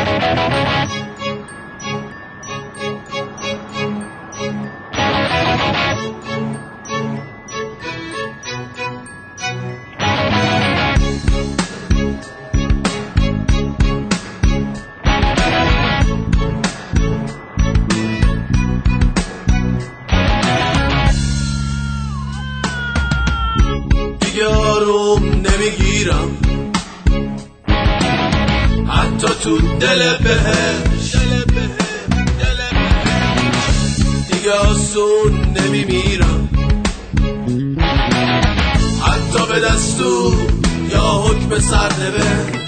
آروم نمیگیرم حتی تو دل بهش، دیگه آسون نمیمیرم حتی به دستور یا حکم سرنوشت.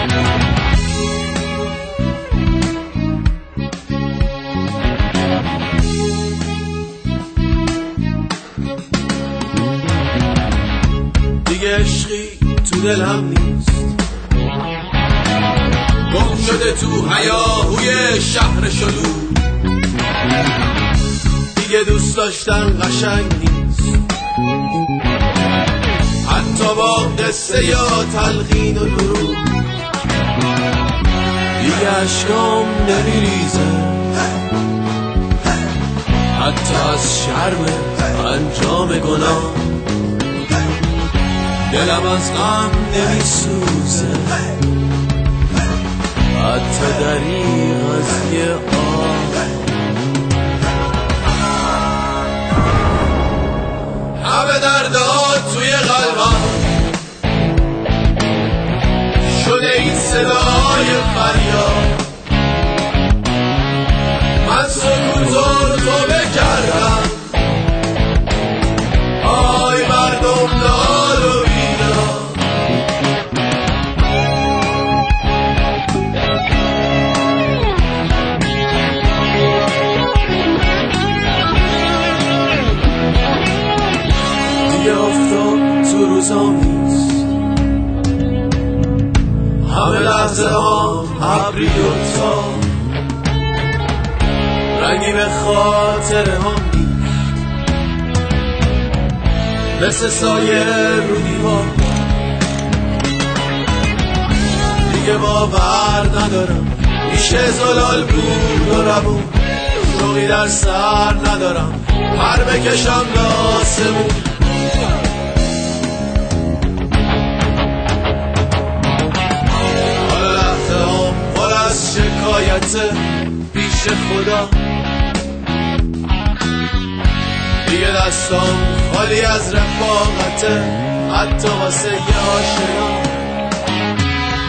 عشقی تو دلم نیست، گم شده تو هیاهوی شهر شلوغ، دیگه دوست داشتن قشنگ نیست حتی با قصه یا تلقین و دروغ. دیگه اشکام نمیریزه حتی از شرم انجام گناه، دلم از غم نمیسوزه حتی دریغ از یه آه. همه دردها توی قلبم شده این صدای فریاد، من سکوتو تو بکردم آی مردم داد و تو روزام نیست، همه لحظه ها ابری و تا رنگی به خاطر هم نیست، مثل سایه رو دیوار دیگه باور ندارم، میشه زلال بود و ربون شوقی در سر ندارم، پر بکشم لاسمون. شکایت پیش خدا دیگه دستام خالی از رفاقته حتی واسه یه آشنا.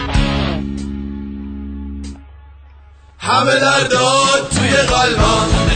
همه دردها توی قلبم